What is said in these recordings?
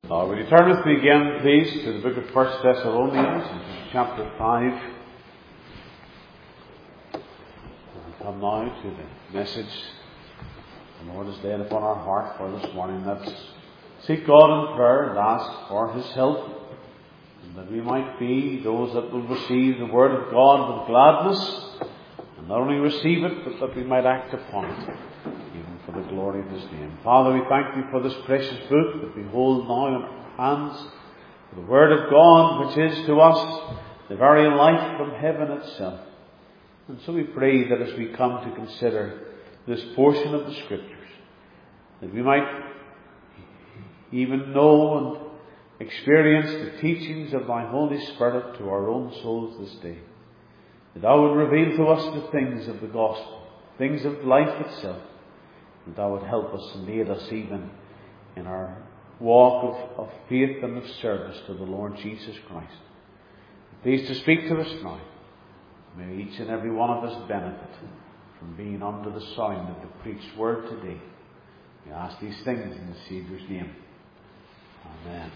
Will you turn with me again, please, to the book of 1 Thessalonians, chapter 5. And come now to the message the Lord has laid upon our heart for this morning. Let's seek God in prayer and ask for His help, and that we might be those that will receive the Word of God with gladness, and not only receive it, but that we might act upon it, even for the glory of His name. Father, we thank You for this precious book that we hold now in our hands, for the Word of God, which is to us the very life from heaven itself. And so we pray that as we come to consider this portion of the Scriptures, that we might even know and experience the teachings of Thy Holy Spirit to our own souls this day. That Thou would reveal to us the things of the gospel, things of life itself, that Thou would help us and lead us even in our walk of faith and of service to the Lord Jesus Christ. Please to speak to us now. May each and every one of us benefit from being under the sound of the preached word today. We ask these things in the Saviour's name. Amen.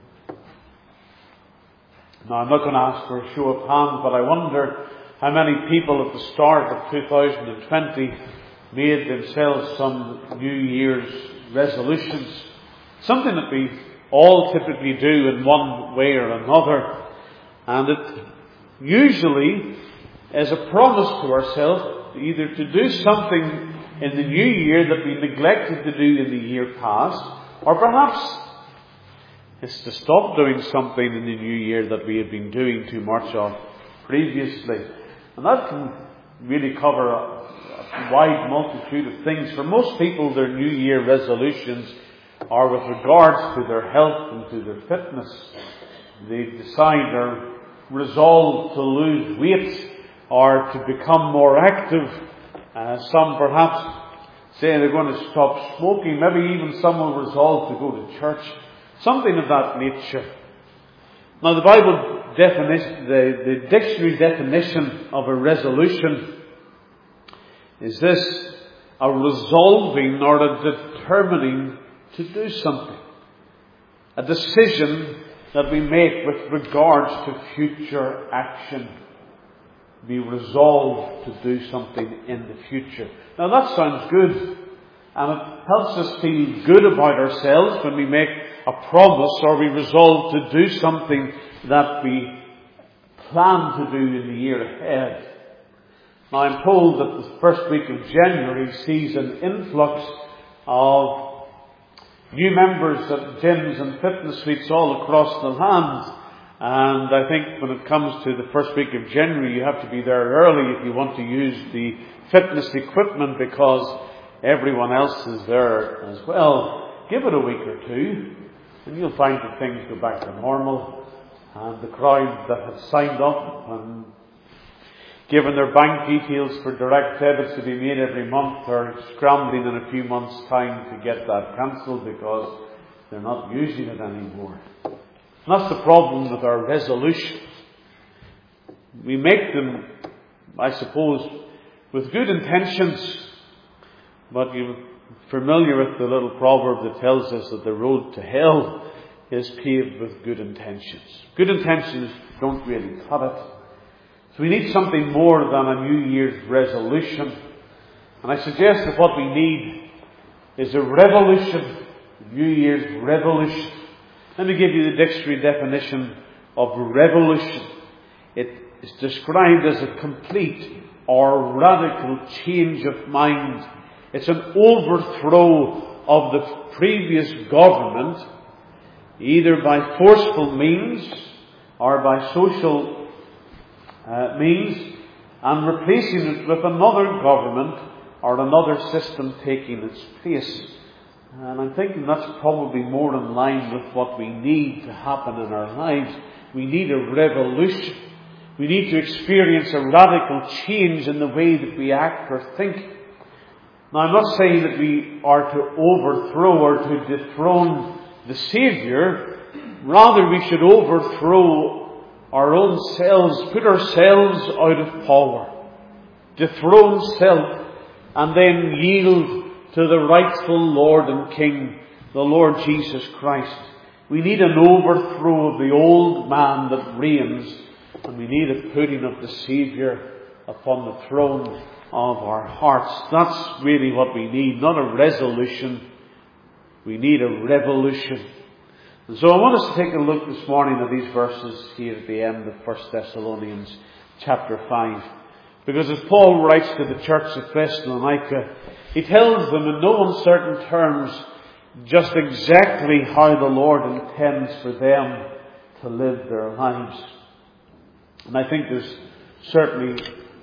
Now, I'm not going to ask for a show of hands, but I wonder how many people at the start of 2020 made themselves some New Year's resolutions. Something that we all typically do in one way or another. And it usually is a promise to ourselves either to do something in the new year that we neglected to do in the year past, or perhaps it's to stop doing something in the new year that we have been doing too much of previously. And that can really cover a wide multitude of things. For most people, their New Year resolutions are with regards to their health and to their fitness. They decide or resolve to lose weight or to become more active. Some perhaps say they're going to stop smoking. Maybe even some will resolve to go to church. Something of that nature. Now, the Bible definition, the dictionary definition of a resolution is this: a resolving or a determining to do something. A decision that we make with regards to future action. We resolve to do something in the future. Now that sounds good. And it helps us feel good about ourselves when we make a promise or we resolve to do something that we plan to do in the year ahead. Now, I'm told that the first week of January sees an influx of new members at gyms and fitness suites all across the land. And I think when it comes to the first week of January, you have to be there early if you want to use the fitness equipment, because everyone else is there as well. Give it a week or two, and you'll find that things go back to normal. And the crowd that had signed up and given their bank details for direct debits to be made every month are scrambling in a few months' time to get that cancelled because they're not using it anymore. And that's the problem with our resolutions. We make them, I suppose, with good intentions, but you're familiar with the little proverb that tells us that the road to hell is paved with good intentions. Good intentions don't really cut it. So we need something more than a New Year's resolution. And I suggest that what we need is a revolution, a New Year's revolution. Let me give you the dictionary definition of revolution. It is described as a complete or radical change of mind. It's an overthrow of the previous government, either by forceful means or by social means, and replacing it with another government or another system taking its place. And I'm thinking that's probably more in line with what we need to happen in our lives. We need a revolution. We need to experience a radical change in the way that we act or think. Now, I'm not saying that we are to overthrow or to dethrone the Saviour. Rather, we should overthrow our own selves, put ourselves out of power, dethrone self, and then yield to the rightful Lord and King, the Lord Jesus Christ. We need an overthrow of the old man that reigns, and we need a putting of the Saviour upon the throne of our hearts. That's really what we need, not a resolution. We need a revolution. And so I want us to take a look this morning at these verses here at the end of 1 Thessalonians chapter 5. Because as Paul writes to the church of Thessalonica, he tells them in no uncertain terms just exactly how the Lord intends for them to live their lives. And I think there's certainly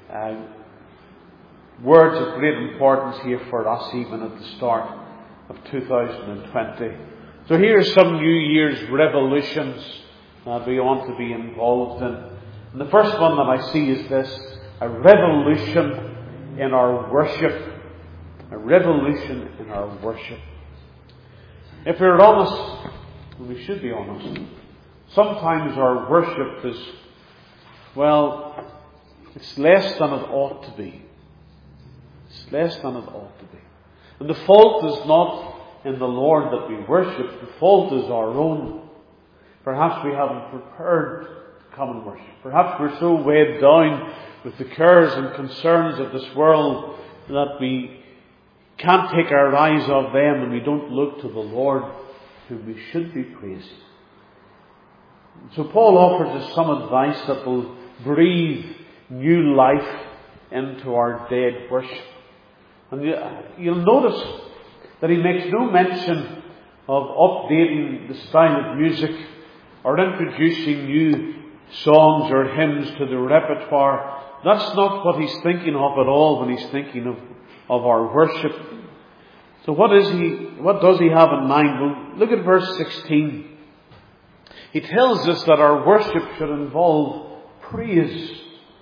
words of great importance here for us even at the start of 2020. So here are some New Year's revolutions that we want to be involved in. And the first one that I see is this: a revolution in our worship. A revolution in our worship. If we're honest, and we should be honest, sometimes our worship is, well, it's less than it ought to be. It's less than it ought to be. And the fault is not in the Lord that we worship. The fault is our own. Perhaps we haven't prepared to come and worship. Perhaps we're so weighed down with the cares and concerns of this world that we can't take our eyes off them and we don't look to the Lord whom we should be praising. So Paul offers us some advice that will breathe new life into our dead worship. And you'll notice that he makes no mention of updating the style of music or introducing new songs or hymns to the repertoire. That's not what he's thinking of at all when he's thinking of our worship. So what does he have in mind? Well, look at verse 16. He tells us that our worship should involve praise.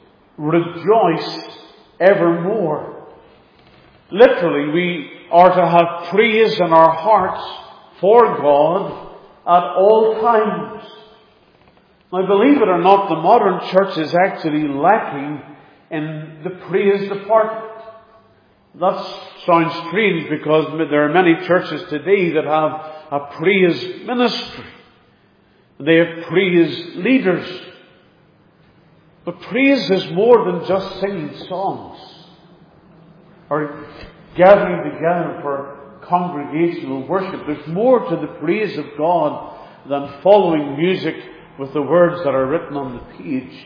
Rejoice evermore. Literally, we are to have praise in our hearts for God at all times. Now, believe it or not, the modern church is actually lacking in the praise department. That sounds strange because there are many churches today that have a praise ministry. They have praise leaders. But praise is more than just singing songs or gathering together for congregational worship. There's more to the praise of God than following music with the words that are written on the page.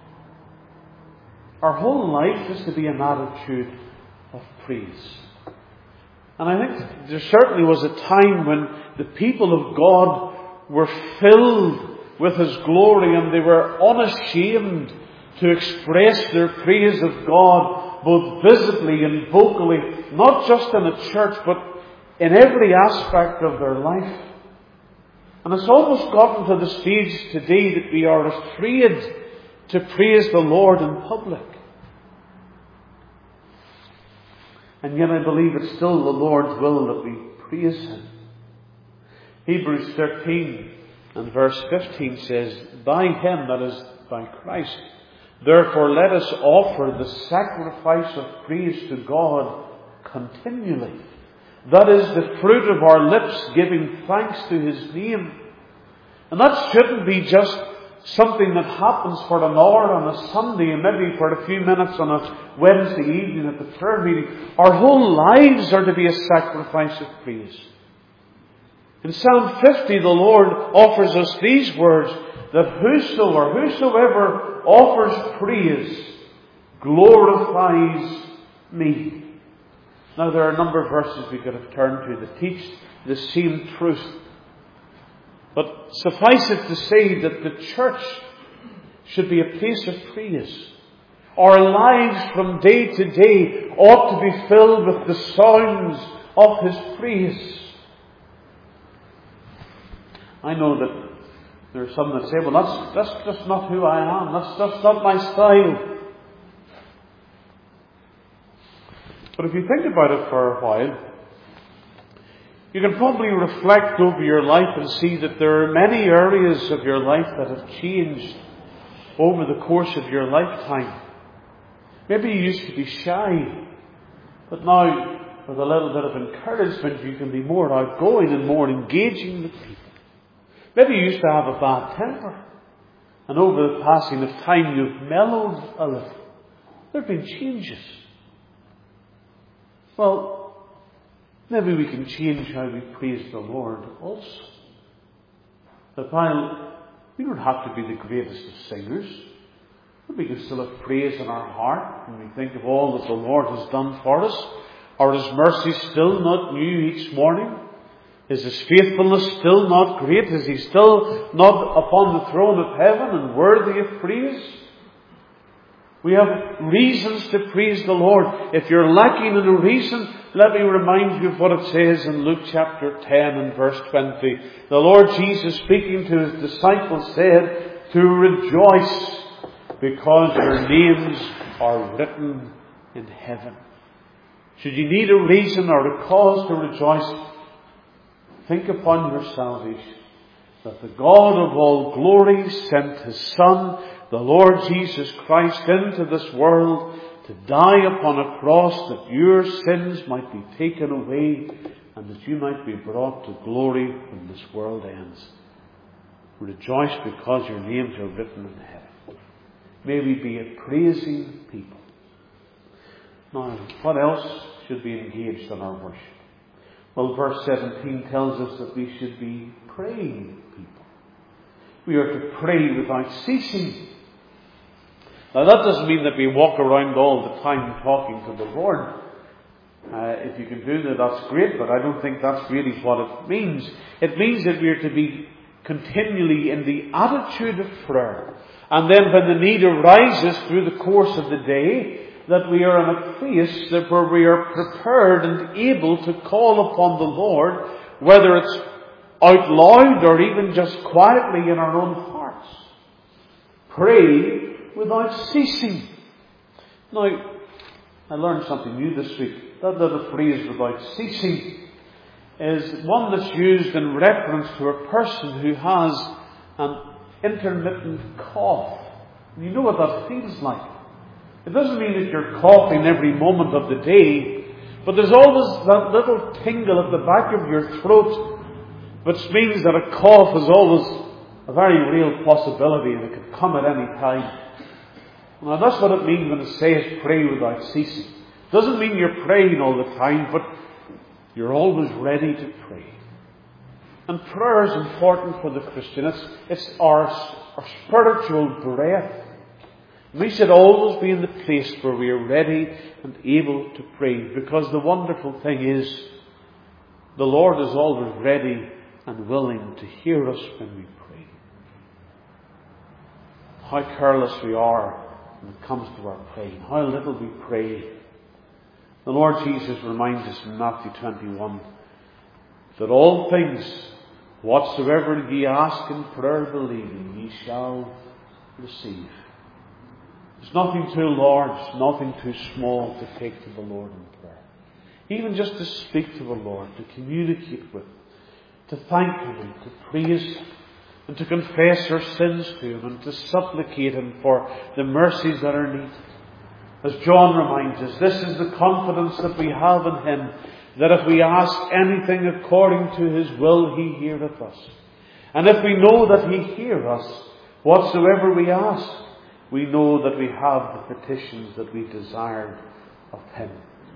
Our whole life is to be an attitude of praise. And I think there certainly was a time when the people of God were filled with His glory and they were unashamed to express their praise of God both visibly and vocally, not just in a church but in every aspect of their life. And it's almost gotten to the stage today that we are afraid to praise the Lord in public. And yet I believe it's still the Lord's will that we praise Him. Hebrews 13 and verse 15 says, "By Him," that is, by Christ, "therefore let us offer the sacrifice of praise to God continually. That is the fruit of our lips, giving thanks to His name." And that shouldn't be just something that happens for an hour on a Sunday and maybe for a few minutes on a Wednesday evening at the prayer meeting. Our whole lives are to be a sacrifice of praise. In Psalm 50, the Lord offers us these words, that whosoever offers praise glorifies me. Now there are a number of verses we could have turned to that teach the same truth. But suffice it to say that the church should be a place of praise. Our lives from day to day ought to be filled with the sounds of His praise. I know that there are some that say, well, that's just not who I am. That's just not my style. But if you think about it for a while, you can probably reflect over your life and see that there are many areas of your life that have changed over the course of your lifetime. Maybe you used to be shy, but now with a little bit of encouragement you can be more outgoing and more engaging with people. Maybe you used to have a bad temper, and over the passing of time you've mellowed a little. There have been changes. Well, maybe we can change how we praise the Lord also. That while we don't have to be the greatest of singers, but we can still have praise in our heart when we think of all that the Lord has done for us. Are His mercies still not new each morning? Is His faithfulness still not great? Is He still not upon the throne of heaven and worthy of praise? We have reasons to praise the Lord. If you're lacking in a reason, let me remind you of what it says in Luke chapter 10 and verse 20. The Lord Jesus, speaking to His disciples, said to rejoice because your names are written in heaven. Should you need a reason or a cause to rejoice, think upon your salvation. That the God of all glory sent His Son, the Lord Jesus Christ, into this world to die upon a cross that your sins might be taken away and that you might be brought to glory when this world ends. Rejoice because your names are written in heaven. May we be a praising people. Now, what else should be engaged in our worship? Well, verse 17 tells us that we should be praying people. We are to pray without ceasing. Now, that doesn't mean that we walk around all the time talking to the Lord. If you can do that, that's great, but I don't think that's really what it means. It means that we are to be continually in the attitude of prayer. And then when the need arises through the course of the day, that we are in a place that where we are prepared and able to call upon the Lord, whether it's out loud or even just quietly in our own hearts. Pray without ceasing. Now, I learned something new this week. That little phrase, without ceasing, is one that's used in reference to a person who has an intermittent cough. You know what that feels like. It doesn't mean that you're coughing every moment of the day, but there's always that little tingle at the back of your throat, which means that a cough is always a very real possibility and it could come at any time. Now that's what it means when it says pray without ceasing. It doesn't mean you're praying all the time, but you're always ready to pray. And prayer is important for the Christian. It's our spiritual breath. We should always be in the place where we are ready and able to pray, because the wonderful thing is the Lord is always ready and willing to hear us when we pray. How careless we are when it comes to our praying. How little we pray. The Lord Jesus reminds us in Matthew 21 that all things whatsoever ye ask in prayer believing, ye shall receive. There's nothing too large, nothing too small to take to the Lord in prayer. Even just to speak to the Lord, to communicate with Him, to thank Him and to praise Him, and to confess our sins to Him and to supplicate Him for the mercies that are needed. As John reminds us, this is the confidence that we have in Him, that if we ask anything according to His will, He heareth us. And if we know that He heareth us, whatsoever we ask, we know that we have the petitions that we desired of Him.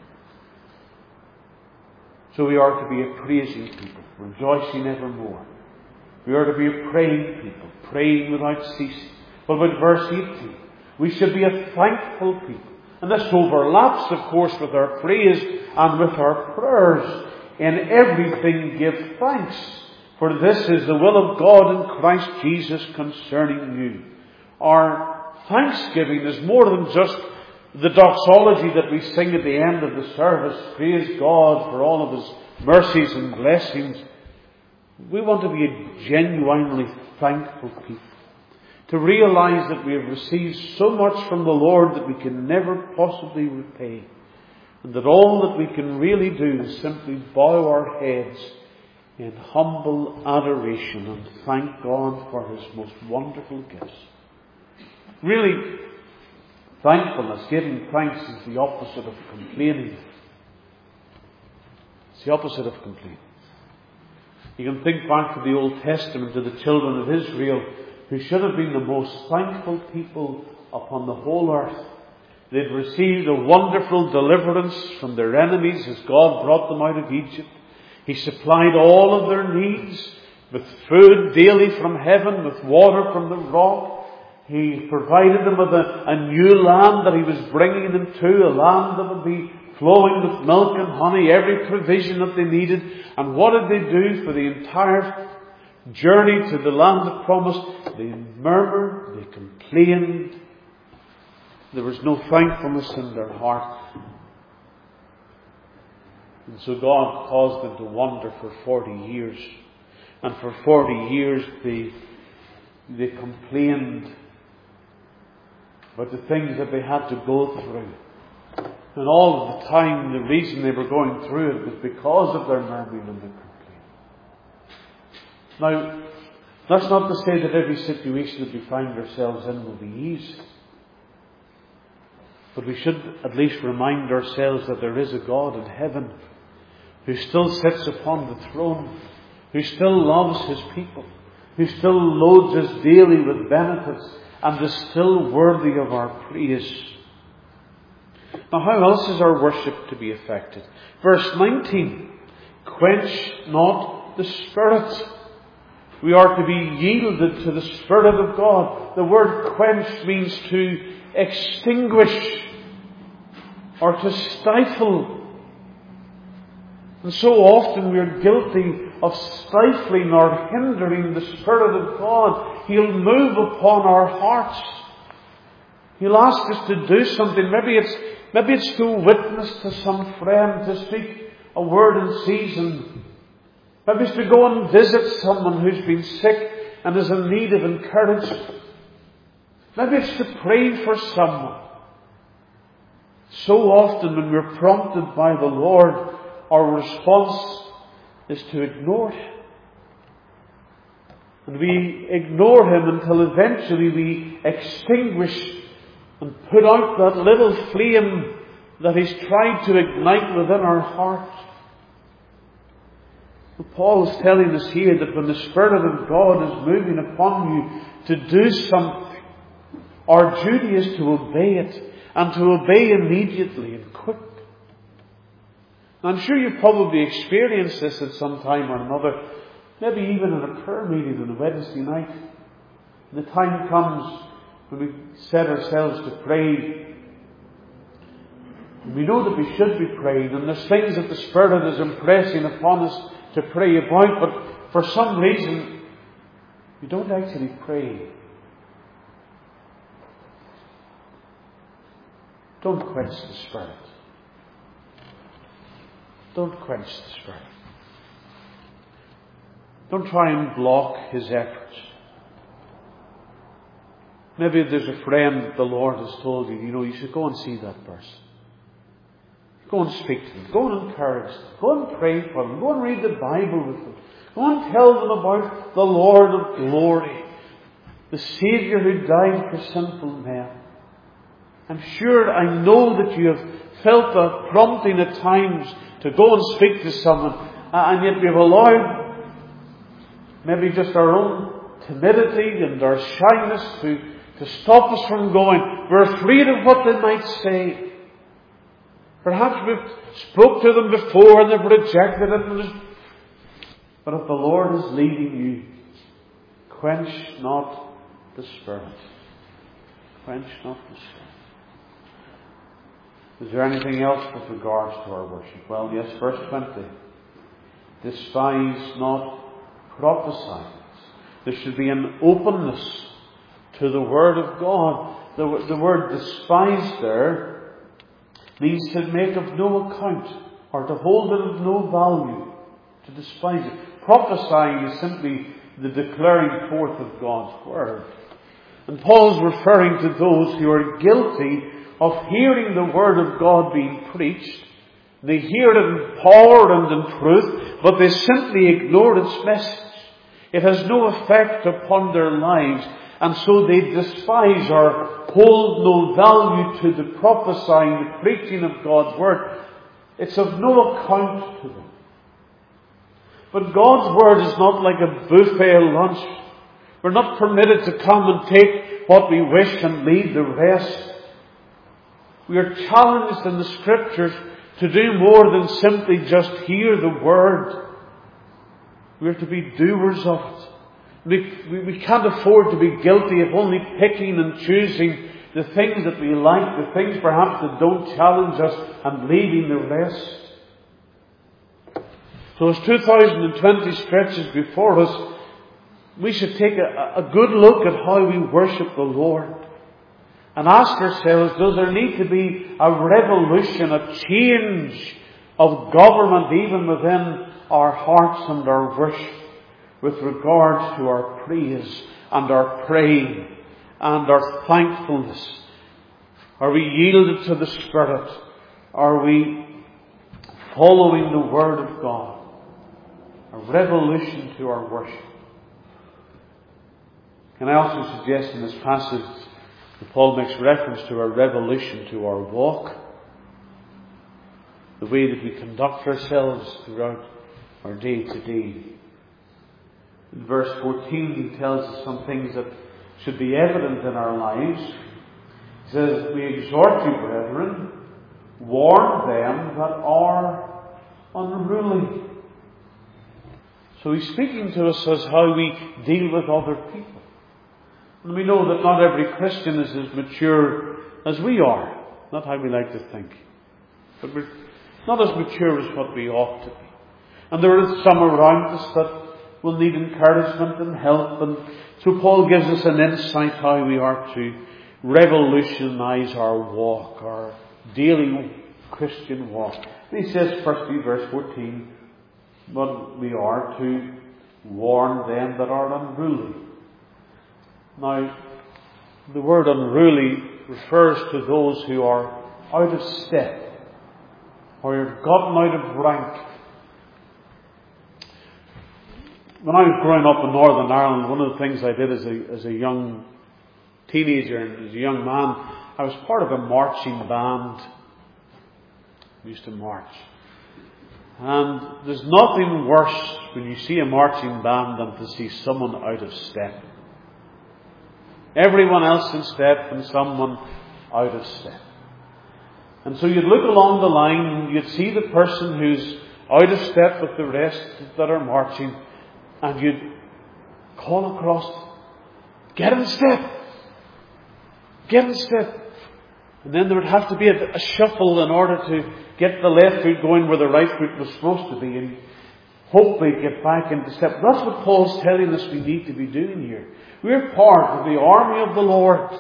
So we are to be a praising people, rejoicing evermore. We are to be a praying people, praying without ceasing. But with verse 18, we should be a thankful people. And this overlaps, of course, with our praise and with our prayers. In everything give thanks, for this is the will of God in Christ Jesus concerning you. Our thanksgiving is more than just the doxology that we sing at the end of the service. Praise God for all of His mercies and blessings. We want to be a genuinely thankful people. To realize that we have received so much from the Lord that we can never possibly repay. And that all that we can really do is simply bow our heads in humble adoration and thank God for His most wonderful gifts. Really, thankfulness, giving thanks, is the opposite of complaining. It's the opposite of complaining. You can think back to the Old Testament, to the children of Israel, who should have been the most thankful people upon the whole earth. They'd received a wonderful deliverance from their enemies as God brought them out of Egypt. He supplied all of their needs with food daily from heaven, with water from the rock. He provided them with a new land that He was bringing them to, a land that would be flowing with milk and honey, every provision that they needed. And what did they do for the entire journey to the land of promise? They murmured, they complained. There was no thankfulness in their heart. And so God caused them to wander for 40 years. And for 40 years they complained about the things that they had to go through. And all of the time, the reason they were going through it was because of their murmuring and their complaint. Now, that's not to say that every situation that we find ourselves in will be easy. But we should at least remind ourselves that there is a God in heaven who still sits upon the throne, who still loves His people, who still loads us daily with benefits, and is still worthy of our praise. Now, how else is our worship to be effective? Verse 19, quench not the Spirit. We are to be yielded to the Spirit of God. The word quench means to extinguish or to stifle. And so often we are guilty of stifling or hindering the Spirit of God. He'll move upon our hearts. He'll ask us to do something. Maybe it's to witness to some friend, to speak a word in season. Maybe it's to go and visit someone who's been sick and is in need of encouragement. Maybe it's to pray for someone. So often when we're prompted by the Lord, our response is to ignore Him. And we ignore Him until eventually we extinguish and put out that little flame that He's tried to ignite within our heart. And Paul is telling us here that when the Spirit of God is moving upon you to do something, our duty is to obey it, and to obey immediately and quick. I'm sure you've probably experienced this at some time or another, maybe even in a prayer meeting on a Wednesday night. The time comes when we set ourselves to pray. And we know that we should be praying, and there's things that the Spirit is impressing upon us to pray about, but for some reason we don't actually pray. Don't quench the Spirit. Don't quench the Spirit. Don't try and block His efforts. Maybe there's a friend that the Lord has told you, you should go and see that person. Go and speak to them. Go and encourage them. Go and pray for them. Go and read the Bible with them. Go and tell them about the Lord of glory, the Saviour who died for sinful men. I'm sure, I know that you have felt a prompting at times to go and speak to someone, and yet we've allowed maybe just our own timidity and our shyness to stop us from going. We're afraid of what they might say. Perhaps we've spoke to them before and they've rejected it. But if the Lord is leading you, quench not the Spirit. Quench not the Spirit. Is there anything else with regards to our worship? Well, yes, verse 20. Despise not prophesying. There should be an openness to the Word of God. The word despise there means to make of no account, or to hold it of no value, to despise it. Prophesying is simply the declaring forth of God's Word. And Paul's referring to those who are guilty of hearing the Word of God being preached. They hear it in power and in truth, but they simply ignore its message. It has no effect upon their lives, and so they despise or hold no value to the prophesying, the preaching of God's Word. It's of no account to them. But God's Word is not like a buffet lunch. We're not permitted to come and take what we wish and leave the rest. We are challenged in the Scriptures to do more than simply just hear the Word. We are to be doers of it. We can't afford to be guilty of only picking and choosing the things that we like, the things perhaps that don't challenge us, and leaving the rest. So as 2020 stretches before us, we should take a good look at how we worship the Lord. And ask ourselves, does there need to be a revolution, a change of government even within our hearts and our worship with regards to our praise and our praying and our thankfulness? Are we yielded to the Spirit? Are we following the Word of God? A revolution to our worship. Can I also suggest in this passage that Paul makes reference to a revolution to our walk? The way that we conduct ourselves throughout our day to day. In verse 14 he tells us some things that should be evident in our lives. He says, we exhort you, brethren, warn them that are unruly. So he's speaking to us as how we deal with other people. And we know that not every Christian is as mature as we are. Not how we like to think. But we're not as mature as what we ought to be. And there is some around us that will need encouragement and help. And so Paul gives us an insight how we are to revolutionize our walk, our daily Christian walk. And he says, firstly, verse 14, but we are to warn them that are unruly. Now, the word unruly refers to those who are out of step, or have gotten out of rank. When I was growing up in Northern Ireland, one of the things I did as a young teenager and as a young man, I was part of a marching band. We used to march. And there's nothing worse when you see a marching band than to see someone out of step. Everyone else in step and someone out of step. And so you'd look along the line and you'd see the person who's out of step with the rest that are marching, and you'd call across, get in step! Get in step! And then there would have to be a shuffle in order to get the left foot going where the right foot was supposed to be, and hopefully get back into step. That's what Paul's telling us we need to be doing here. We're part of the army of the Lord.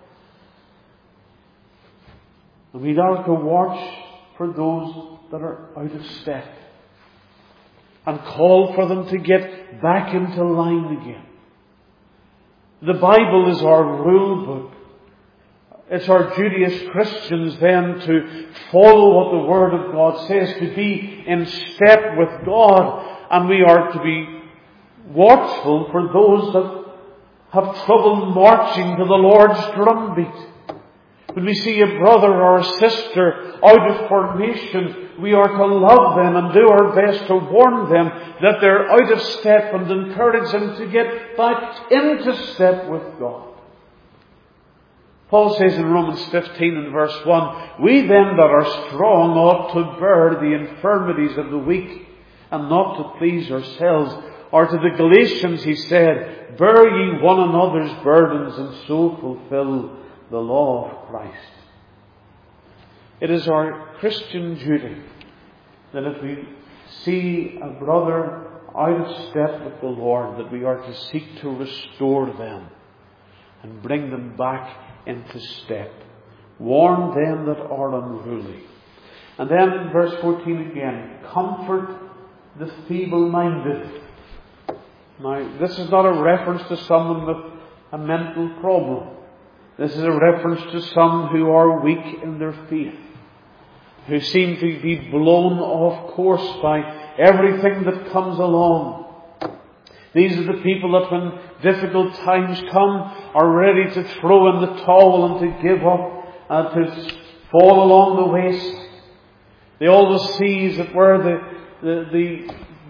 And we are to watch for those that are out of step and call for them to get back into line again. The Bible is our rule book. It's our duty as Christians then to follow what the Word of God says, to be in step with God, and we are to be watchful for those that have trouble marching to the Lord's drumbeat. When we see a brother or a sister out of formation, we are to love them and do our best to warn them that they're out of step and encourage them to get back into step with God. Paul says in Romans 15 and verse 1, we then that are strong ought to bear the infirmities of the weak and not to please ourselves. Or to the Galatians he said, bear ye one another's burdens and so fulfill the law of Christ. It is our Christian duty that if we see a brother out of step with the Lord, that we are to seek to restore them and bring them back into step. Warn them that are unruly. And then in verse 14 again, comfort the feeble-minded. Now, this is not a reference to someone with a mental problem. This is a reference to some who are weak in their faith, who seem to be blown off course by everything that comes along. These are the people that when difficult times come are ready to throw in the towel and to give up and to fall along the wayside. They always see, as it were, the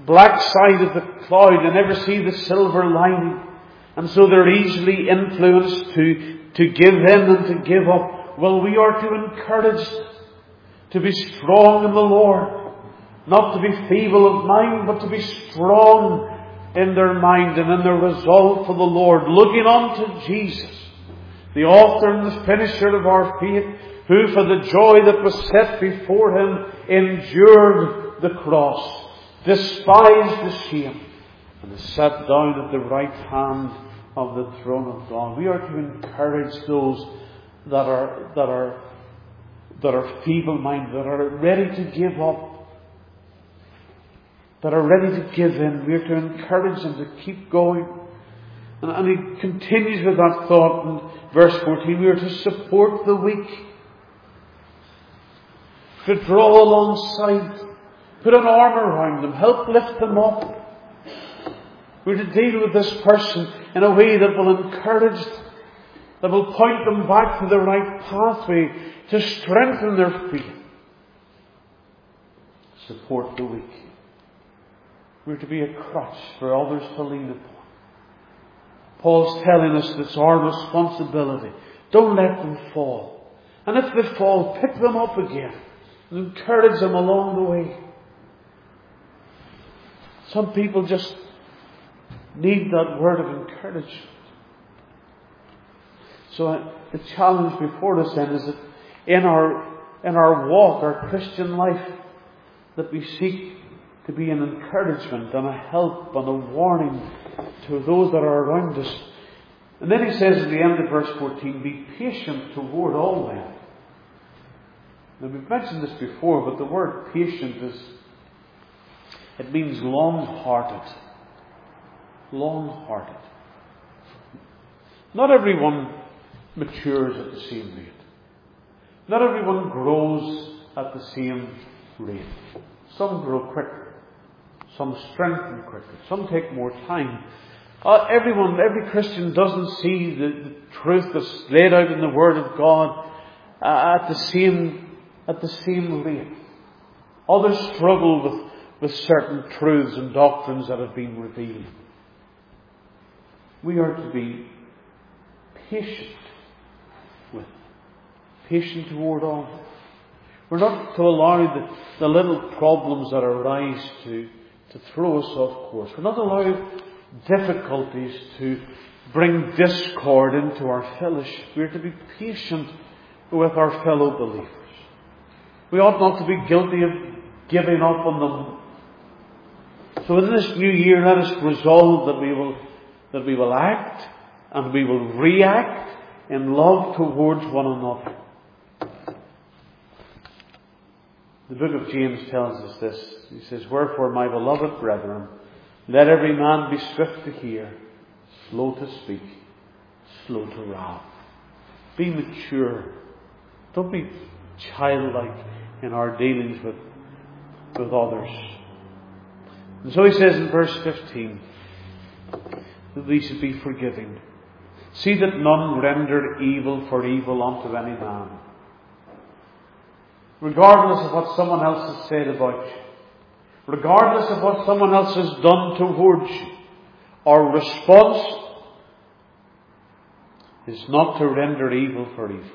black side of the cloud and never see the silver lining. And so they're easily influenced to give in and to give up. Well, we are to encourage them to be strong in the Lord. Not to be feeble of mind, but to be strong in their mind and in their resolve for the Lord. Looking unto Jesus, the author and the finisher of our faith, who for the joy that was set before him endured the cross, despised the shame, and is sat down at the right hand of the throne of God. We are to encourage those that are feeble-minded, that are ready to give up, that are ready to give in. We are to encourage them to keep going. And he continues with that thought in verse 14. We are to support the weak, to draw alongside, put an arm around them, help lift them up. We're to deal with this person in a way that will encourage them, that will point them back to the right pathway, to strengthen their faith. Support the weak. We're to be a crutch for others to lean upon. Paul's telling us it's our responsibility. Don't let them fall. And if they fall, pick them up again and encourage them along the way. Some people just need that word of encouragement. So the challenge before us then is that in our walk, our Christian life, that we seek to be an encouragement and a help and a warning to those that are around us. And then he says at the end of verse 14, be patient toward all men. Now we've mentioned this before, but the word patient it means long-hearted. Long-hearted. Not everyone matures at the same rate. Not everyone grows at the same rate. Some grow quicker. Some strengthen quicker. Some take more time. Every Christian doesn't see the truth that's laid out in the Word of God at the same rate. Others struggle with certain truths and doctrines that have been revealed. We are to be patient with, patient toward all. We're not to allow the little problems that arise to throw us off course. We're not to allow difficulties to bring discord into our fellowship. We're to be patient with our fellow believers. We ought not to be guilty of giving up on them. So in this new year, let us resolve that we will act and we will react in love towards one another. The book of James tells us this. He says, wherefore, my beloved brethren, let every man be swift to hear, slow to speak, slow to wrath. Be mature. Don't be childlike in our dealings with others. And so he says in verse 15 that we should be forgiving. See that none render evil for evil unto any man, regardless of what someone else has said about you, regardless of what someone else has done towards you. Our response is not to render evil for evil.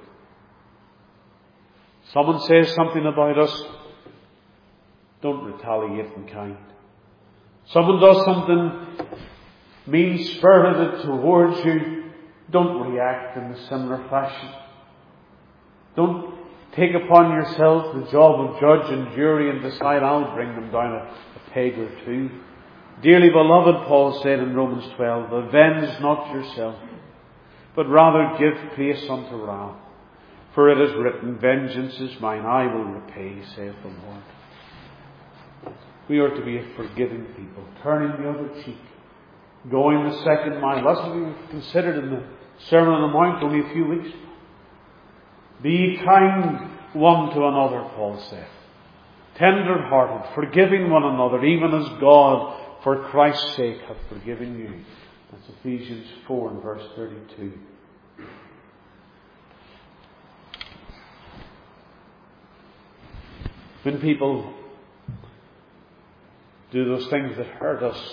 Someone says something about us, don't retaliate in kind. Someone does something mean-spirited towards you, don't react in a similar fashion. Don't take upon yourself the job of judge and jury and decide, I'll bring them down a peg or two. Dearly beloved, Paul said in Romans 12, avenge not yourself, but rather give place unto wrath. For it is written, vengeance is mine, I will repay, saith the Lord. We are to be a forgiving people, turning the other cheek, going the second mile. That's what we considered in the Sermon on the Mount only a few weeks ago. Be kind one to another, Paul said. Tender-hearted, forgiving one another, even as God, for Christ's sake, hath forgiven you. That's Ephesians 4 and verse 32. When people do those things that hurt us.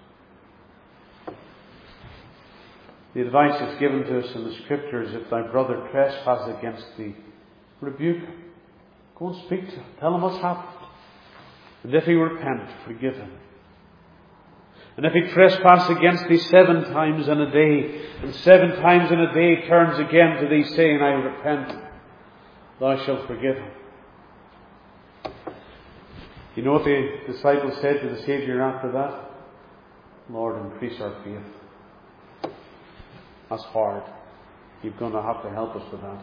The advice that's given to us in the Scriptures: if thy brother trespass against thee, rebuke him. Go and speak to him. Tell him what's happened. And if he repent, forgive him. And if he trespass against thee 7 times in a day, and 7 times in a day turns again to thee, saying, I repent, thou shalt forgive him. You know what the disciples said to the Saviour after that? Lord, increase our faith. That's hard. You're going to have to help us with that.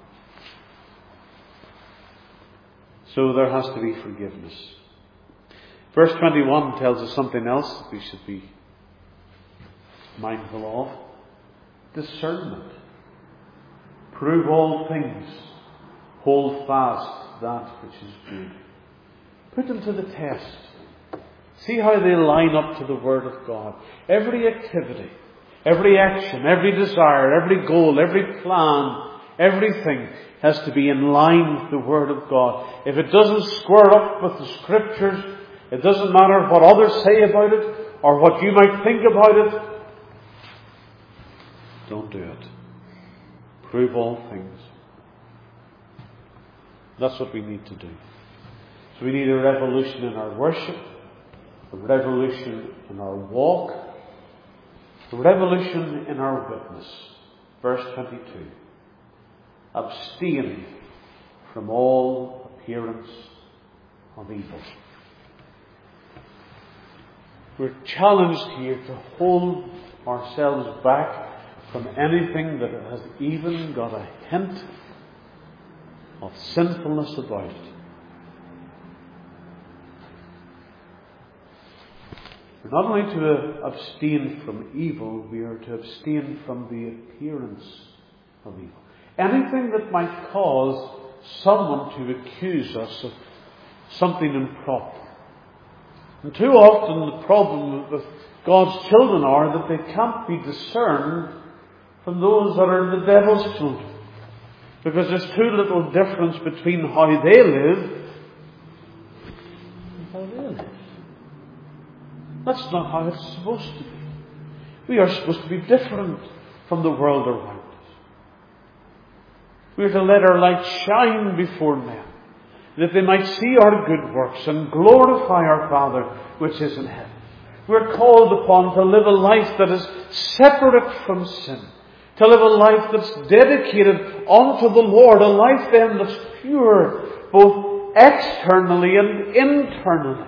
So there has to be forgiveness. Verse 21 tells us something else that we should be mindful of. Discernment. Prove all things. Hold fast that which is good. Put them to the test. See how they line up to the Word of God. Every activity, every action, every desire, every goal, every plan, everything has to be in line with the Word of God. If it doesn't square up with the Scriptures, it doesn't matter what others say about it or what you might think about it, don't do it. Prove all things. That's what we need to do. So we need a revolution in our worship, a revolution in our walk, a revolution in our witness. Verse 22. Abstain from all appearance of evil. We're challenged here to hold ourselves back from anything that has even got a hint of sinfulness about it. We're not only to abstain from evil, we are to abstain from the appearance of evil. Anything that might cause someone to accuse us of something improper. And too often the problem with God's children are that they can't be discerned from those that are in the devil's children. Because there's too little difference between how they live and how they live. That's not how it's supposed to be. We are supposed to be different from the world around us. We are to let our light shine before men, that they might see our good works and glorify our Father which is in heaven. We're called upon to live a life that is separate from sin, to live a life that's dedicated unto the Lord, a life then that's pure, both externally and internally.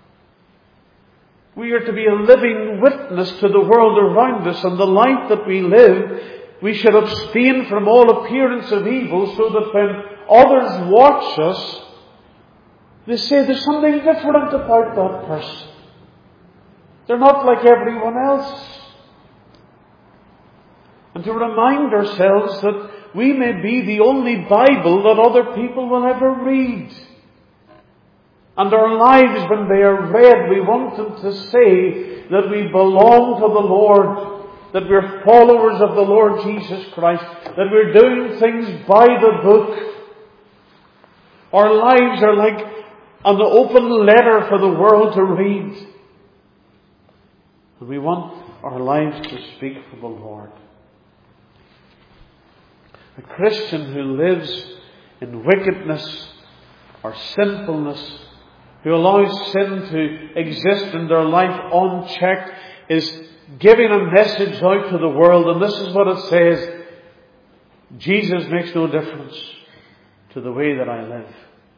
We are to be a living witness to the world around us, and the life that we live, we should abstain from all appearance of evil, so that when others watch us, they say there's something different about that person. They're not like everyone else. And to remind ourselves that we may be the only Bible that other people will ever read. And our lives, when they are read, we want them to say that we belong to the Lord, that we're followers of the Lord Jesus Christ, that we're doing things by the book. Our lives are like an open letter for the world to read. And we want our lives to speak for the Lord. A Christian who lives in wickedness or sinfulness, who allows sin to exist in their life unchecked, is giving a message out to the world. And this is what it says: Jesus makes no difference to the way that I live.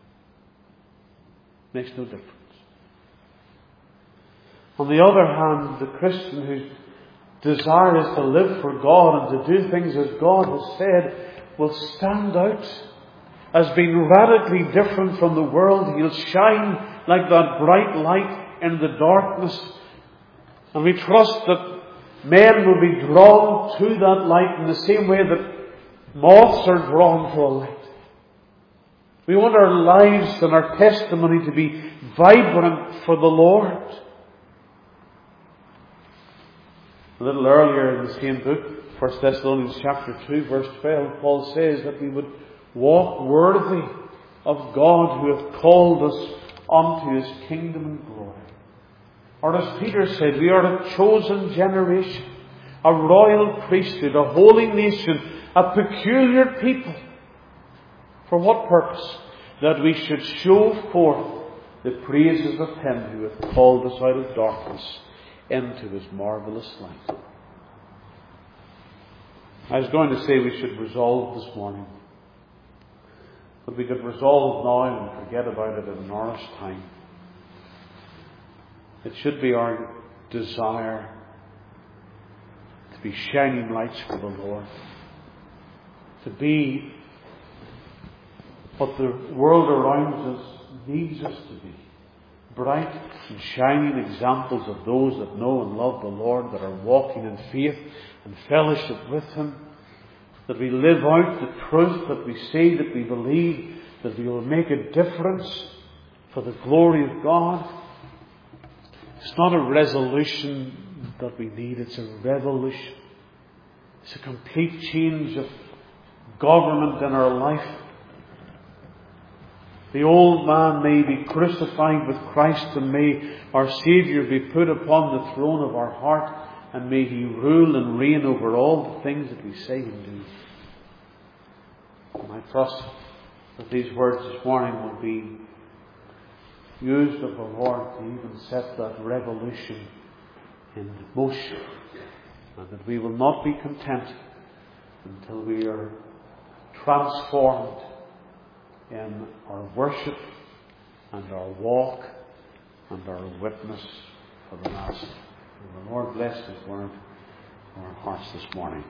Makes no difference. On the other hand, the Christian whose desire is to live for God and to do things as God has said will stand out as being radically different from the world. He'll shine like that bright light in the darkness. And we trust that men will be drawn to that light in the same way that moths are drawn to a light. We want our lives and our testimony to be vibrant for the Lord. A little earlier in the same book, 1 Thessalonians chapter 2, verse 12, Paul says that we would walk worthy of God who hath called us unto His kingdom and glory. Or as Peter said, we are a chosen generation, a royal priesthood, a holy nation, a peculiar people. For what purpose? That we should show forth the praises of Him who hath called us out of darkness into His marvellous light. I was going to say we should resolve this morning. But we could resolve now and forget about it in an hour's time. It should be our desire to be shining lights for the Lord. To be what the world around us needs us to be. Bright and shining examples of those that know and love the Lord, that are walking in faith and fellowship with Him. That we live out the truth that we say that we believe, that we will make a difference for the glory of God. It's not a resolution that we need, it's a revolution. It's a complete change of government in our life. The old man may be crucified with Christ, and may our Saviour be put upon the throne of our heart, and may He rule and reign over all the things that we say and do. And I trust that these words this morning will be used of the Lord to even set that revolution in motion, and that we will not be content until we are transformed in our worship and our walk and our witness for the Master. May the Lord bless His word in our hearts this morning.